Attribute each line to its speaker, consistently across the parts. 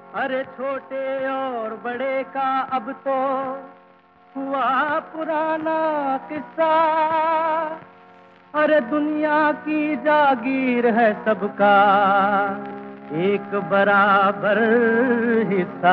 Speaker 1: अरे छोटे और बड़े का अब तो हुआ पुराना किस्सा। अरे दुनिया की जागीर है सबका एक बराबर हिस्सा।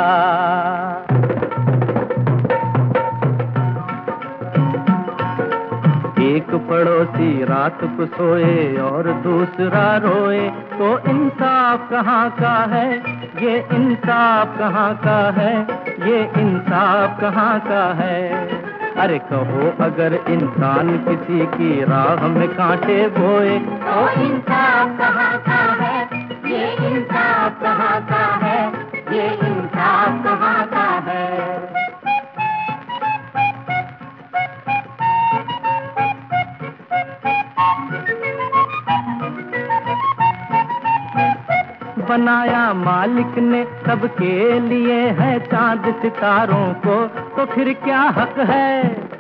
Speaker 1: एक पड़ोसी रात को सोए और दूसरा रोए, तो इंसाफ कहाँ का है, ये इंसाफ कहाँ का है, ये इंसाफ कहाँ का है। अरे कहो अगर इंसान किसी की राह में कांटे बोए,
Speaker 2: तो इंसाफ कहाँ का है, ये इंसाफ कहाँ का है, ये इंसाफ कहाँ का है।
Speaker 1: बनाया मालिक ने सबके लिए है चांद सितारों को, तो फिर क्या हक है,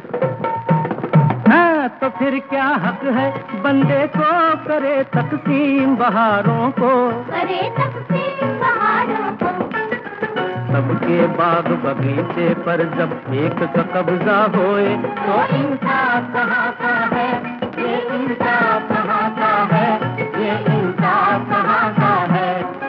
Speaker 1: हाँ तो फिर क्या हक है बंदे को करे तकसीम बहारों को,
Speaker 2: करे तकसीम बहारों को।
Speaker 1: सबके बाग बगीचे पर जब एक का कब्जा होए,
Speaker 2: तो इंसाफ कहाँ का है, ये इंसाफ कहाँ का है, ये इंसाफ कहाँ का है।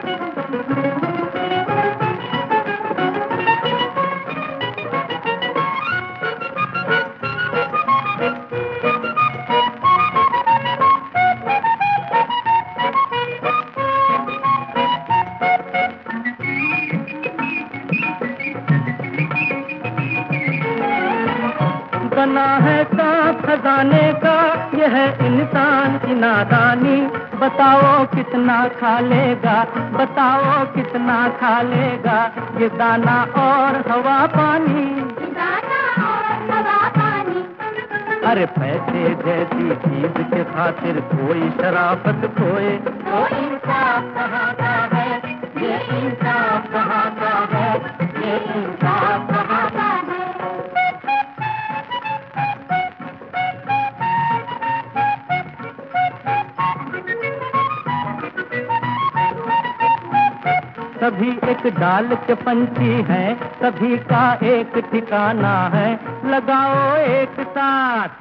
Speaker 1: बना है सांप खजाने का, यह है इंसान की नादानी। बताओ कितना खा लेगा, बताओ कितना खा लेगा ये दाना और हवा पानी,
Speaker 2: दाना और हवा पानी।
Speaker 1: अरे पैसे जैसी चीज के खातिर कोई शराफत खोए,
Speaker 2: तो इंसाफ कहाँ का है, ये इंसाफ कहाँ का है, ये इंसाफ कहाँ का है।
Speaker 1: सभी एक डाल के पंछी हैं, सभी का एक ठिकाना है। लगाओ एक साथ,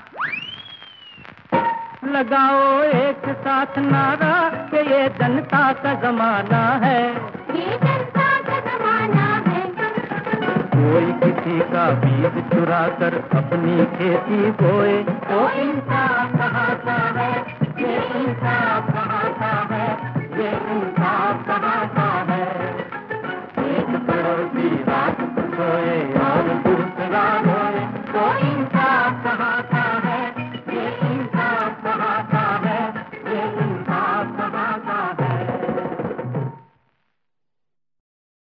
Speaker 1: लगाओ एक साथ नारा कि ये जनता का जमाना है,
Speaker 2: ये जनता का जमाना है।
Speaker 1: कोई किसी का बीज चुरा कर अपनी खेती बोए,
Speaker 2: तो इंसाफ कहाँ का है, ये इंसाफ कहाँ का है, ये इंसाफ